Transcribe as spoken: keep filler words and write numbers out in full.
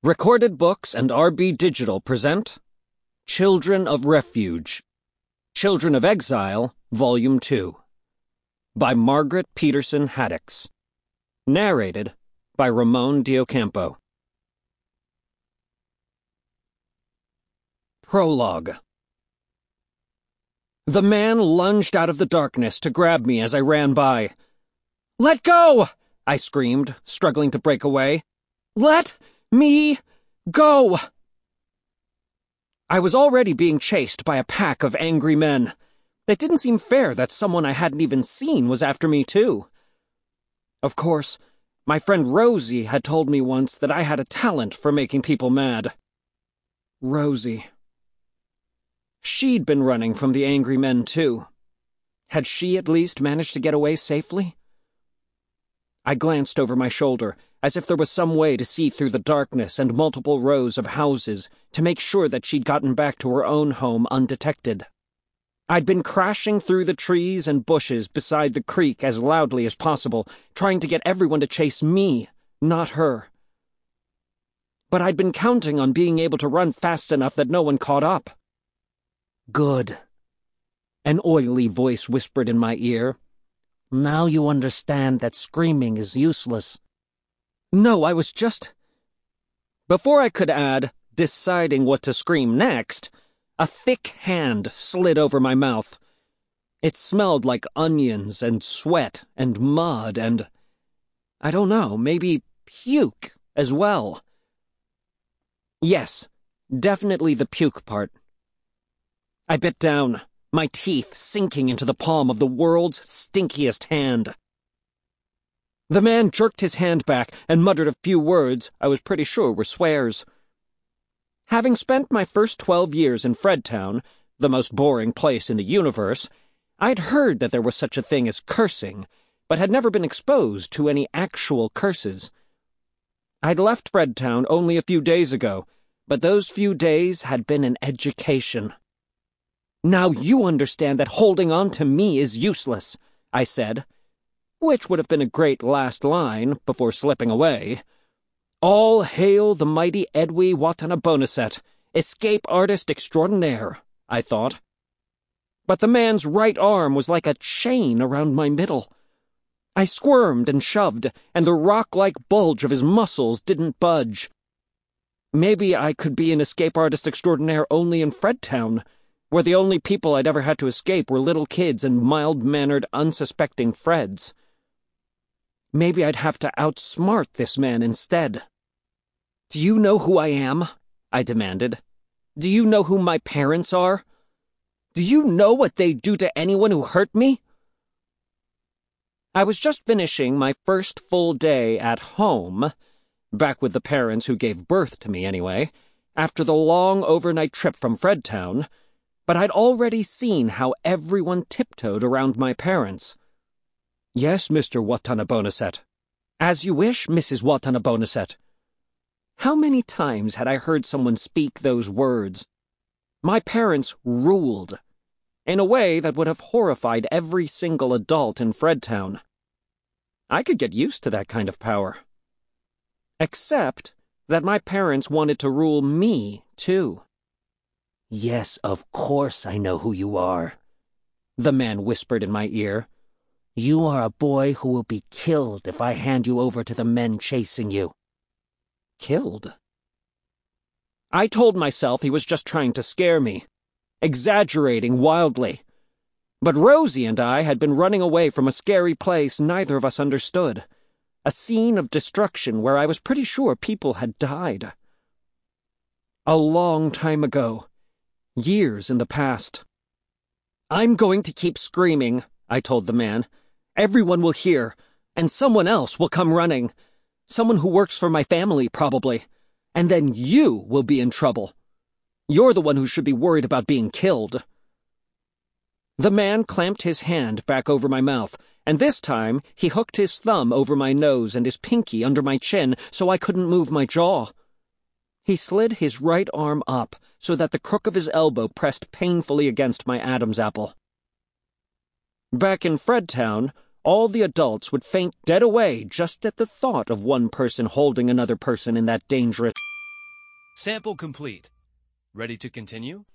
Recorded Books and R B Digital present Children of Refuge, Children of Exile, Volume two, by Margaret Peterson Haddix. Narrated by Ramon Diocampo. Prologue. The man lunged out of the darkness to grab me as I ran by. "Let go!" I screamed, struggling to break away. "Let me go!" I was already being chased by a pack of angry men. It didn't seem fair that someone I hadn't even seen was after me, too. Of course, my friend Rosie had told me once that I had a talent for making people mad. Rosie. She'd been running from the angry men, too. Had she at least managed to get away safely? I glanced over my shoulder, as if there was some way to see through the darkness and multiple rows of houses to make sure that she'd gotten back to her own home undetected. I'd been crashing through the trees and bushes beside the creek as loudly as possible, trying to get everyone to chase me, not her. But I'd been counting on being able to run fast enough that no one caught up. "Good," an oily voice whispered in my ear. "Now you understand that screaming is useless." No, I was just... Before I could add, deciding what to scream next, a thick hand slid over my mouth. It smelled like onions and sweat and mud and... I don't know, maybe puke as well. Yes, definitely the puke part. I bit down, my teeth sinking into the palm of the world's stinkiest hand. The man jerked his hand back and muttered a few words I was pretty sure were swears. Having spent my first twelve years in Fredtown, the most boring place in the universe, I'd heard that there was such a thing as cursing, but had never been exposed to any actual curses. I'd left Fredtown only a few days ago, but those few days had been an education. "Now you understand that holding on to me is useless," I said, which would have been a great last line before slipping away. All hail the mighty Edwy Watanabonaset, escape artist extraordinaire, I thought. But the man's right arm was like a chain around my middle. I squirmed and shoved, and the rock-like bulge of his muscles didn't budge. Maybe I could be an escape artist extraordinaire only in Fredtown, where the only people I'd ever had to escape were little kids and mild-mannered, unsuspecting Freds. Maybe I'd have to outsmart this man instead. "Do you know who I am?" I demanded. "Do you know who my parents are? Do you know what they'd do to anyone who hurt me?" I was just finishing my first full day at home, back with the parents who gave birth to me anyway, after the long overnight trip from Fredtown, but I'd already seen how everyone tiptoed around my parents. "Yes, Mister Watanabonaset." "As you wish, Missus Watanabonaset." How many times had I heard someone speak those words? My parents ruled, in a way that would have horrified every single adult in Fredtown. I could get used to that kind of power. Except that my parents wanted to rule me, too. "Yes, of course I know who you are," the man whispered in my ear. "You are a boy who will be killed if I hand you over to the men chasing you." Killed? I told myself he was just trying to scare me, exaggerating wildly. But Rosie and I had been running away from a scary place neither of us understood, a scene of destruction where I was pretty sure people had died. A long time ago, years in the past. "I'm going to keep screaming," I told the man. "Everyone will hear, and someone else will come running. Someone who works for my family, probably. And then you will be in trouble. You're the one who should be worried about being killed." The man clamped his hand back over my mouth, and this time he hooked his thumb over my nose and his pinky under my chin so I couldn't move my jaw. He slid his right arm up so that the crook of his elbow pressed painfully against my Adam's apple. Back in Fredtown, all the adults would faint dead away just at the thought of one person holding another person in that dangerous... Sample complete. Ready to continue?